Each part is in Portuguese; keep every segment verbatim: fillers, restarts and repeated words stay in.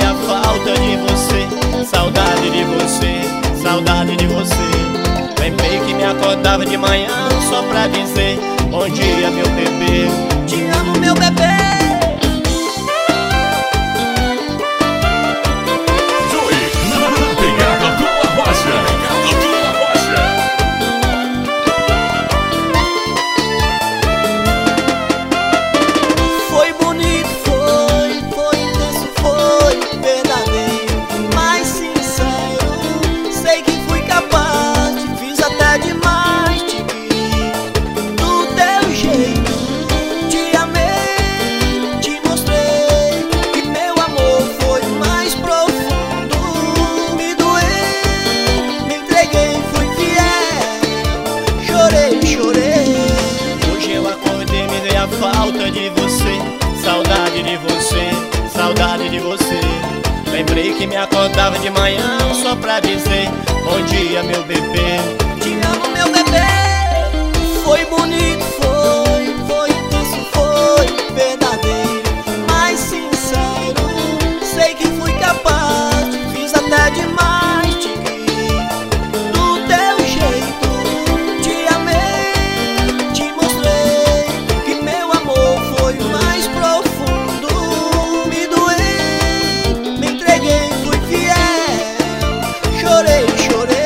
a falta de você, saudade de você, saudade de você. Lembrei que me acordava de manhã só pra dizer bom dia, meu bebê. Te amo, meu bebê. Falta de você, saudade de você, saudade de você. Lembrei que me acordava de manhã só pra dizer bom dia, meu bebê. Te amo, meu bebê. Foi bonito, foi, foi intenso, foi verdadeiro, mais sincero. Sei que fui capaz, fiz até demais, te quis do teu jeito. Te amei, te mostrei que meu amor foi mais profundo. Me doei, me entreguei, fui fiel, chorei, chorei.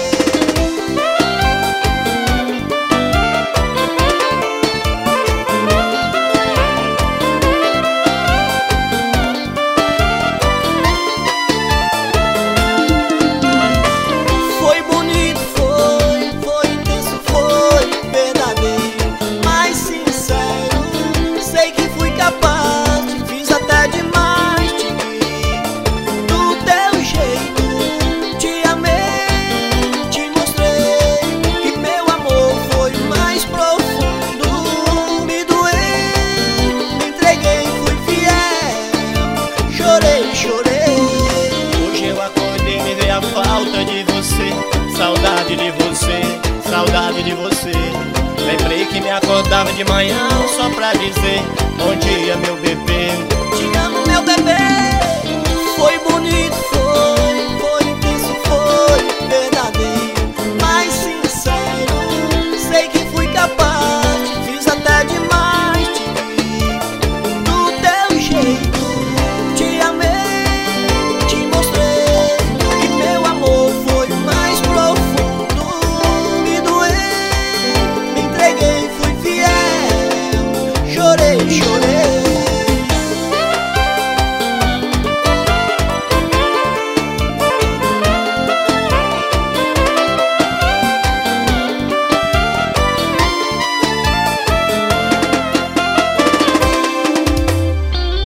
Falta de você, saudade de você, saudade de você. Lembrei que me acordava de manhã só pra dizer bom dia,